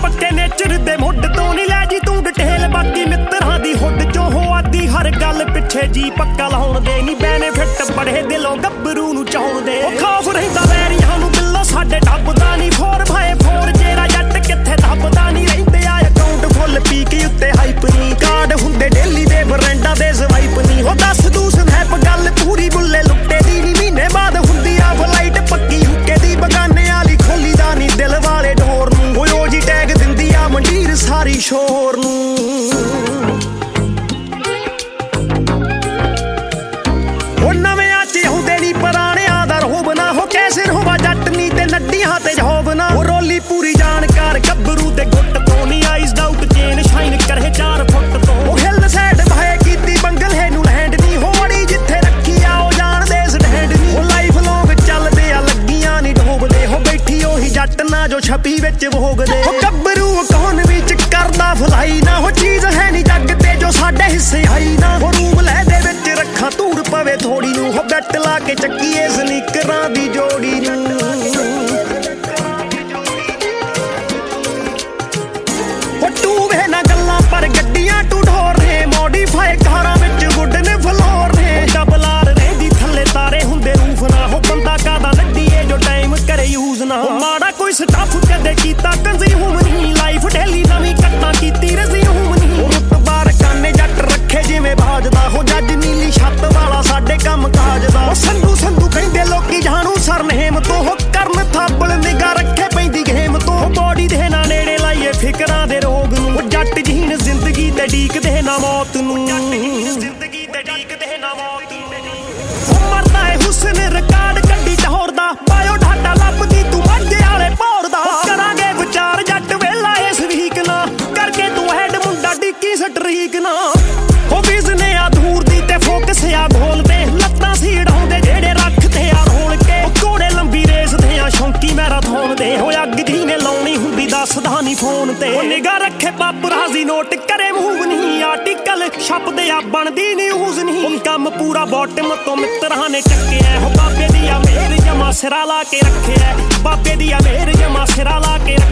ਪੱਕੇ ਨੇਚਰ ਦੇ ਮੁੱਢ ਤੋਂ ਨੀ ਲੈ ਜੀ ਤੂੰ ਡਿਟੇਲ ਬਾਕੀ ਮਿੱਤਰਾਂ ਦੀ ਹੁੱਡ ਚੋਂ ਹੋ ਆਦੀ ਹਰ ਗੱਲ ਪਿੱਛੇ ਜੀ ਪੱਕਾ ਲਾਉਣ ਦੇ ਨੀ ਬੈਨੀਫਿਟ ਬੜੇ ਦਿਲੋਂ ਗੱਭਰੂ ਨੂੰ ਚਾਹੁੰਦੇ ਉਹ ਖੌਫ ਰਹਿੰਦਾ ਵੈਰੀਆਂ ਨੂੰ ਬਿੱਲੋ ਸਾਡੇ ਡੱਬਦਾ ਨੀ 4x4 ਜਿਹੜਾ ਜੱਟ ਕਿੱਥੇ ਦੱਬਦਾ ਨੀ ਰਹਿੰਦੇ ਆ ਅਕਾਊਂਟ ਫੁੱਲ ਪੀਕ ਉੱਤੇ ਹਾਈਪ ਨੀ ਕਾਰਡ ਹੁੰਦੇ ਡੇਲੀ ਦੇ ਬਰੈਂਡਾਂ ਦੇ ਸਵਾਈਪ ਨੀ ਉਹ ਦੱਸ ਦੂ ਸਨੈਪ ਗੱਲ ਪੂਰੀ ਬੁੱਲੇ ਲੁੱਟੇ ਦੀ ਨੀ ਮਹੀਨੇ ਬਾਅਦ ਹੁੰਦੀ ਆ ਫਲਾਈਟ ਪੱਕੀ ਹੁੱਕੇ ਦੀ ਬਗਾਨੇ ਵਾਲੀ ਖੋਲੀ ਦਾ ਨੀ ਦਿਲ ਵਾਲੇ ਡੋਰ ਨੂੰ ਉਹ ਜੀ ਟੈਗ ਦਿੰਦੀ ਆ ਮੰਡੀਰ ਸਾਰੀ ਸ਼ੋਰ ਨੂੰ ਉਹ ਨਵਿਆਂ ਚ ਆਉਂਦੇ ਨੀ ਪੁਰਾਣਿਆਂ ਦਾ ਰੋਬ ਨਾ ਹੋ ਕੈਸੇ ਹੋਵਾ ਜੱਟ ਨੀ ਤੇ ਨੱਡੀਆਂ ਤੇ ਜੋਬ ਨਾ ਉਹ ਰੋਲੀ ਪੂਰੀ ਜਾਣਕਾਰ ਗੱਭਰੂ ਦੇ ਗੁੱਟ ਤੋਂ ਨੀ ਆਈਜ਼ ਆਊਟ ਚੇਨ ਸ਼ਾਈਨ ਕਰੇ 4 ਫੁੱਟ ਤੋਂ ਉਹ ਹਿੱਲ ਸੈਡ ਭਾਏ ਕੀਤੀ ਬੰਗਲੇ ਨੂੰ ਲੈਂਡ ਨੀ ਹੋੜੀ ਜਿੱਥੇ ਰੱਖੀ ਆ ਉਹ ਜਾਣਦੇ ਸਟੈਂਡ ਨੀ ਉਹ ਲਾਈਫ ਲੋਂਗ ਚੱਲਦੇ ਆ ਲੱਗੀਆਂ ਨੀ ਡੋਬਦੇ ਹੋ ਬੈਠੀ ਉਹੀ ਜੱਟ ਨਾ ਜੋ ਛਪੀ ਵਿੱਚ ਭੋਗਦੇ ਉਹ ਗੱਭਰੂ ਕੌਣ ਵਿੱਚ ਕਰਦਾ ਫਲਾਈ ਨਾ ਉਹ ਚੀਜ਼ ਹੈ ਨੀ ਜੱਗ ਤੇ ਜੋ ਸਾਡੇ ਹਿੱਸੇ ਆਈ ਨਾ ਉਹ ਰੂਮ ਲੈ ਦੇ ਵਿੱਚ ਰੱਖਾਂ ਧੂੜ ਪਵੇ ਥੋੜੀ ਨੂੰ ਉਹ ਬੈਟ ਲਾ ਕੇ ਚੱਕੀਏ ਸਨੀਕਰਾਂ ਦੀ ਜੋੜੀ ਨੂੰ ਉਹ ਟੂਵੇ ਨਾ ਗੱਲਾਂ ਪਰ ਗੱਡੀਆਂ ਟੂਢੋਰ ਨੇ ਮੋਡੀਫਾਈ ਕਾਰਾਂ ਵਿੱਚ ਗੁੱਡ ਨੇ ਫਲੋਰ ਨੇ ਡਬਲਾਰ ਰਹਿੰਦੀ ਥੱਲੇ ਤਾਰੇ ਹੁੰਦੇ ਰੂਫ ਨਾ ਉਹ ਬੰਦਾ ਕਾਦਾ ਲੱਡੀਏ ਜੋ ਟਾਈਮ ਕਰੇ ਯੂਜ਼ ਨਾ ਮਾੜਾ ਕੋਈ ਸਟਾਫ ਕਦੇ ਕੀਤਾ ਕੰਜ਼ਿਊਮ ਨਹੀਂ ਲਾਈਫ ਡੇਲੀ ਨਵੀਂ ਕੱਟਾਂ ਕੀਤੀ ਰਜ਼ਿਊਮ ਨਹੀਂ ਉਹ ਰੁਤਬਾਰ ਕਾਨੇ ਜੱਟ ਰੱਖੇ ਜਿਵੇਂ ਬਾਜਦਾ ਹੋ ਜੱਜ ਨੀਲੀ ਛੱਤ ਵਾਲਾ ਸਾਡੇ ਕੰਮ ਕਾਜ ਦਾ ਉਹ ਸੰਧੂ ਕਹਿੰਦੇ ਲੋਕੀ ਜਾਣੂ ਸਰਨੇਮ ਤੋਂ ਉਹ ਕਰਨ ਥਾਪਲ ਨਿਗਾ ਰੱਖੇ ਪੈਂਦੀ ਗੇਮ ਤੋਂ ਉਹ ਬੋਡੀ ਦੇ ਨਾ ਨੇੜੇ ਲਾਈਏ ਫਿਕਰਾਂ ਦੇ ਰੋਗ ਨੂੰ ਉਹ ਜੱਟ ਜੀਨ ਜ਼ਿੰਦਗੀ ਤੇ ਡੀਕਦੇ ਨਾ ਮੌਤ ਨੂੰ ਜ਼ਿੰਦਗੀ ਤੇ ਡੀਕਦੇ ਨਾ ਮੌਤ ਨੂੰ ਉਹ ਮਰਦਾ ਏ ਹੁਸਨ ਰਿਕਾਰਡ ਕੱਢੀ ਟਹੋਰ ਦਾ ਬਾਇਓ ਡਾਟਾ ਲੱਭਦੀ ਤੂੰ ਮਾਝੇ ਵਾਲੇ ਭੌਰ ਦਾ ਕਰਾਂਗੇ ਵਿਚਾਰ ਜੱਟ ਵੇਲਾ ਇਸ ਵੀਕ ਨਾ ਕਰਕੇ ਤੂੰ ਹੈਡ ਮੁੰਡਾ ਡਿੱਕੀ ਸਟਰੀਕ ਨਾ ਉਹ ਵਿਜ਼ਨੇ ਆ ਦੂਰ ਦੀ ਤੇ ਫੋਕਸ ਆ ਗੋਲ ਤੇ ਲੱਤਾਂ ਸੀੜਾਉਂਦੇ ਜਿਹੜੇ ਰੱਖਦੇ ਆ ਰੋਲ ਕੇ ਉਹ ਘੋੜੇ ਲੰਬੀ ਰੇਸਦੇ ਆ ਸ਼ੌਂਕੀ ਮੈਰਾਥਨ ਦੇ ਹੋ ਅੱਗ ਜੀ ਨੇ ਲਾਉਣੀ ਹੁੰਦੀ ਦੱਸਦਾ ਨਹੀਂ ਫੋਨ ਤੇ ਉਹ ਨਿਗਾ ਰੱਖੇ ਪਾਪਰਾਜ਼ੀ ਨੋਟ ਕਰੇ ਮੂਵ ਨਹੀਂ ਆਰਟੀਕਲ ਛਪਦੇ ਆ ਬਣਦੀ ਨਿਊਜ਼ ਨਹੀਂ ਉਹ ਕੰਮ ਪੂਰਾ ਬਾਟਮ ਤੋਂ ਮਿੱਤਰਾਂ ਨੇ ਚੱਕਿਆ ਉਹ ਬਾਬੇ ਦੀ ਆ ਮੇਰ ਜਮਾ ਸਿਰਾ ਲਾ ਕੇ ਰੱਖਿਆ ਬਾਬੇ ਦੀ ਆ ਮੇਰ ਜਮਾ ਸਿਰਾ ਲਾ ਕੇ